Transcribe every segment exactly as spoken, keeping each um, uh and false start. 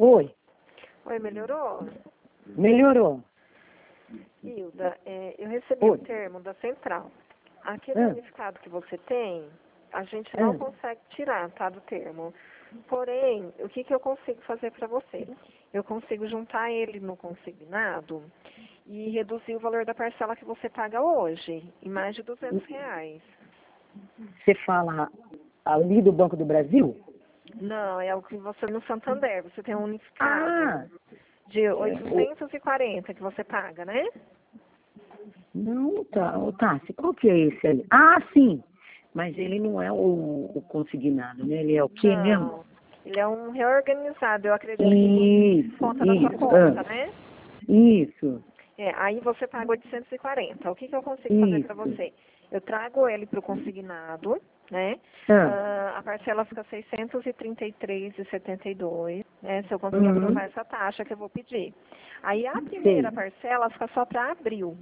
Oi, Oi, melhorou? melhorou. Hilda, é, eu recebi Oi. o termo da central. Aquele Ah. unificado que você tem, a gente não Ah. consegue tirar, tá, do termo. Porém, o que, que eu consigo fazer para você? Eu consigo juntar ele no consignado e reduzir o valor da parcela que você paga hoje, em mais de duzentos reais. Você fala ali do Banco do Brasil? Não, é o que você no Santander, você tem um unificado Ah, de oitocentos e quarenta que você paga, né? não, tá, ô, Tassi, qual que é esse aí? Ah, sim, mas ele não é o, o consignado, né? Ele é o quê mesmo? Não, ele é um reorganizado, eu acredito que Isso, conta da sua isso, conta, ah, né? isso, É, aí você paga oitocentos e quarenta. O que, que eu consigo fazer para isso. você? Eu trago ele para o consignado, né? Ah, Ah, a parcela fica seiscentos e trinta e três reais e setenta e dois centavos, né? Se eu conseguir uhum, aprovar essa taxa que eu vou pedir. Aí a sei. primeira parcela fica só para abril.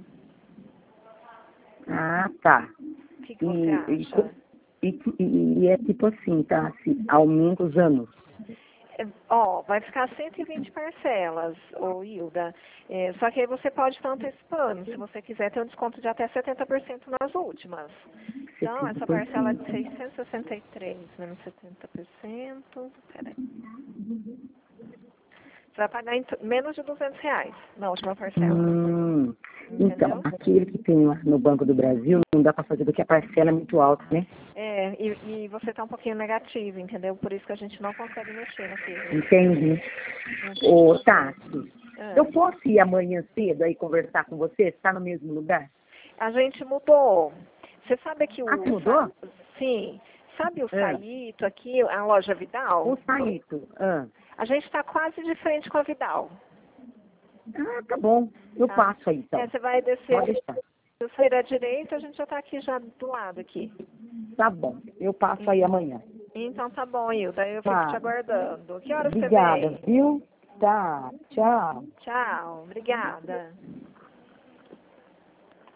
Ah, tá. O que, que você E, e, co- acha? e, e- e é tipo assim, tá? Assim, aumenta os anos. É, Ó, vai ficar cento e vinte parcelas, ô Hilda. É, só que aí você pode estar antecipando. Se você quiser, tem um desconto de até setenta por cento nas últimas. Então, essa parcela de setenta por cento. seiscentos e sessenta e três menos setenta por cento. Peraí. Você vai pagar em t- menos de duzentos reais na última parcela. Hum, então, Entendeu? aquele que tem lá no Banco do Brasil, não dá para fazer porque a parcela é muito alta, né? É, e, e você está um pouquinho negativo, entendeu? Por isso que a gente não consegue mexer naquele. Entendi. Ô, Entendeu? Tati, Ah. eu posso ir amanhã cedo aí conversar com você? Está no mesmo lugar? A gente mudou. Você sabe que Ah, o... você Sa- mudou? Sim. Sabe o Ah, Saito aqui, a loja Vidal? o Saito. Ah, A gente está quase de frente com a Vidal, ah, tá bom. Eu tá? passo aí, É, então. você vai descer, Pode deixar. se eu sair à direita, a gente já está aqui já do lado aqui. Tá bom. Eu passo aí amanhã. Então tá bom, Hilda, eu fico te Tá. aguardando. Que horas você Obrigada, vem? viu? Tá. Tchau. Tchau, obrigada.